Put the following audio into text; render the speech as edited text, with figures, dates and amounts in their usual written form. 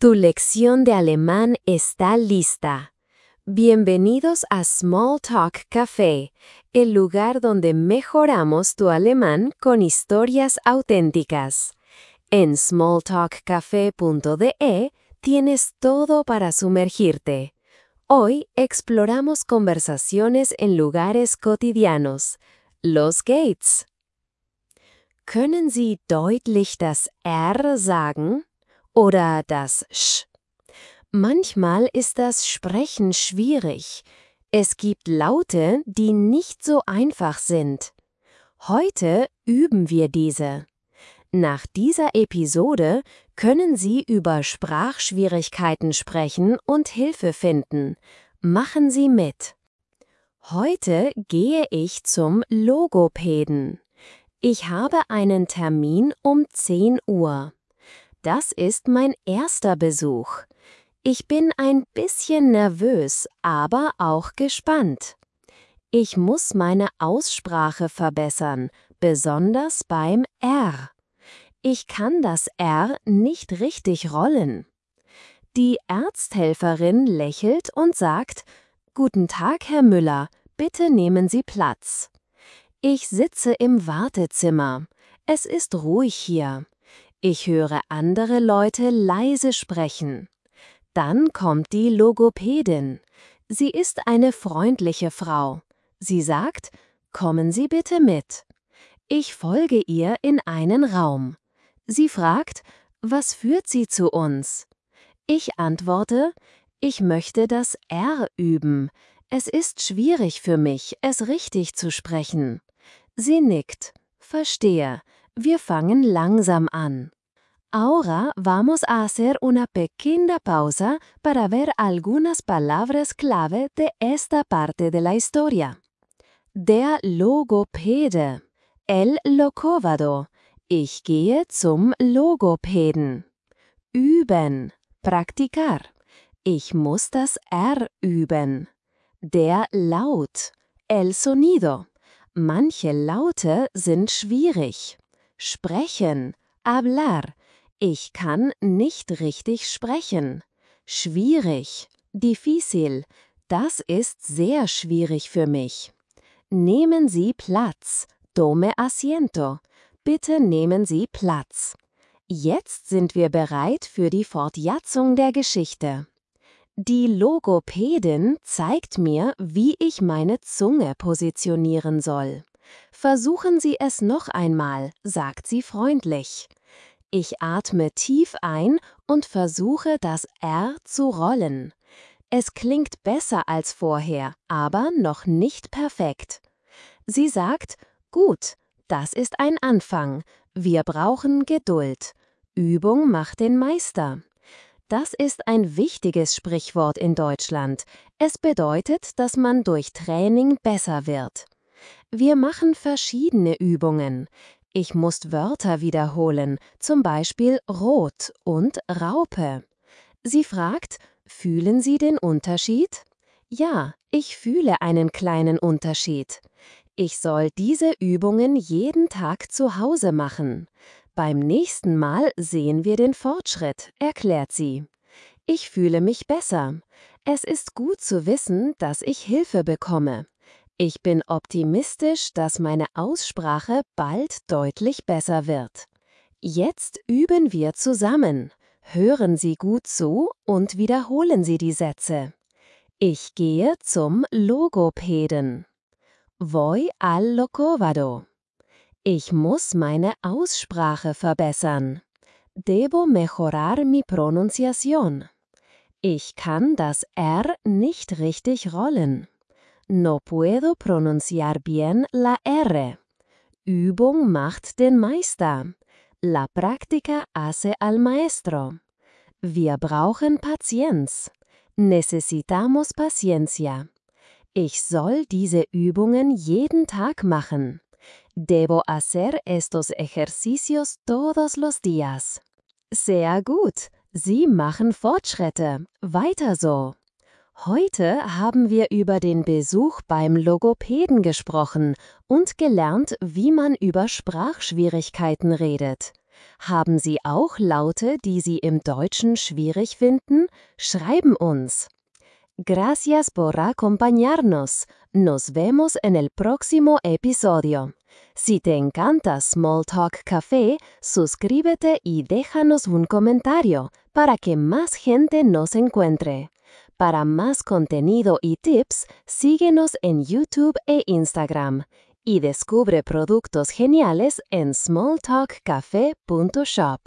Tu lección de alemán está lista. Bienvenidos a Small Talk Café, el lugar donde mejoramos tu alemán con historias auténticas. En smalltalkcafe.de tienes todo para sumergirte. Hoy exploramos conversaciones en lugares cotidianos. Los Gates. Können Sie deutlich das R sagen? Oder das Sch? Manchmal ist das Sprechen schwierig. Es gibt Laute, die nicht so einfach sind. Heute üben wir diese. Nach dieser Episode können Sie über Sprachschwierigkeiten sprechen und Hilfe finden. Machen Sie mit. Heute gehe ich zum Logopäden. Ich habe einen Termin um 10 Uhr. Das ist mein erster Besuch. Ich bin ein bisschen nervös, aber auch gespannt. Ich muss meine Aussprache verbessern, besonders beim R. Ich kann das R nicht richtig rollen. Die Arzthelferin lächelt und sagt: Guten Tag, Herr Müller, bitte nehmen Sie Platz. Ich sitze im Wartezimmer. Es ist ruhig hier. Ich höre andere Leute leise sprechen. Dann kommt die Logopädin. Sie ist eine freundliche Frau. Sie sagt: Kommen Sie bitte mit. Ich folge ihr in einen Raum. Sie fragt: Was führt Sie zu uns? Ich antworte: Ich möchte das R üben. Es ist schwierig für mich, es richtig zu sprechen. Sie nickt. Verstehe. Wir fangen langsam an. Ahora vamos a hacer una pequeña pausa para ver algunas palabras clave de esta parte de la historia. Der Logopäde. El Locóvado. Ich gehe zum Logopäden. Üben. Practicar. Ich muss das R üben. Der Laut. El sonido. Manche Laute sind schwierig. Sprechen. Hablar. Ich kann nicht richtig sprechen. Schwierig. Difícil. Das ist sehr schwierig für mich. Nehmen Sie Platz. Tome asiento. Bitte nehmen Sie Platz. Jetzt sind wir bereit für die Fortsetzung der Geschichte. Die Logopädin zeigt mir, wie ich meine Zunge positionieren soll. Versuchen Sie es noch einmal, sagt sie freundlich. Ich atme tief ein und versuche, das R zu rollen. Es klingt besser als vorher, aber noch nicht perfekt. Sie sagt: Gut, das ist ein Anfang. Wir brauchen Geduld. Übung macht den Meister. Das ist ein wichtiges Sprichwort in Deutschland. Es bedeutet, dass man durch Training besser wird. Wir machen verschiedene Übungen. Ich muss Wörter wiederholen, zum Beispiel rot und Raupe. Sie fragt: Fühlen Sie den Unterschied? Ja, ich fühle einen kleinen Unterschied. Ich soll diese Übungen jeden Tag zu Hause machen. Beim nächsten Mal sehen wir den Fortschritt, erklärt sie. Ich fühle mich besser. Es ist gut zu wissen, dass ich Hilfe bekomme. Ich bin optimistisch, dass meine Aussprache bald deutlich besser wird. Jetzt üben wir zusammen. Hören Sie gut zu und wiederholen Sie die Sätze. Ich gehe zum Logopäden. Voy al Locóvado. Ich muss meine Aussprache verbessern. Debo mejorar mi pronunciación. Ich kann das R nicht richtig rollen. No puedo pronunciar bien la R. Übung macht den Meister. La práctica hace al maestro. Wir brauchen Paciencia. Necesitamos paciencia. Ich soll diese Übungen jeden Tag machen. Debo hacer estos ejercicios todos los días. Sehr gut. Sie machen Fortschritte. Weiter so. Heute haben wir über den Besuch beim Logopäden gesprochen und gelernt, wie man über Sprachschwierigkeiten redet. Haben Sie auch Laute, die Sie im Deutschen schwierig finden? Schreiben uns. Gracias por acompañarnos. Nos vemos en el próximo episodio. Si te encanta Small Talk Café, suscríbete y déjanos un comentario para que más gente nos encuentre. Para más contenido y tips, síguenos en YouTube e Instagram. Y descubre productos geniales en smalltalkcafe.shop.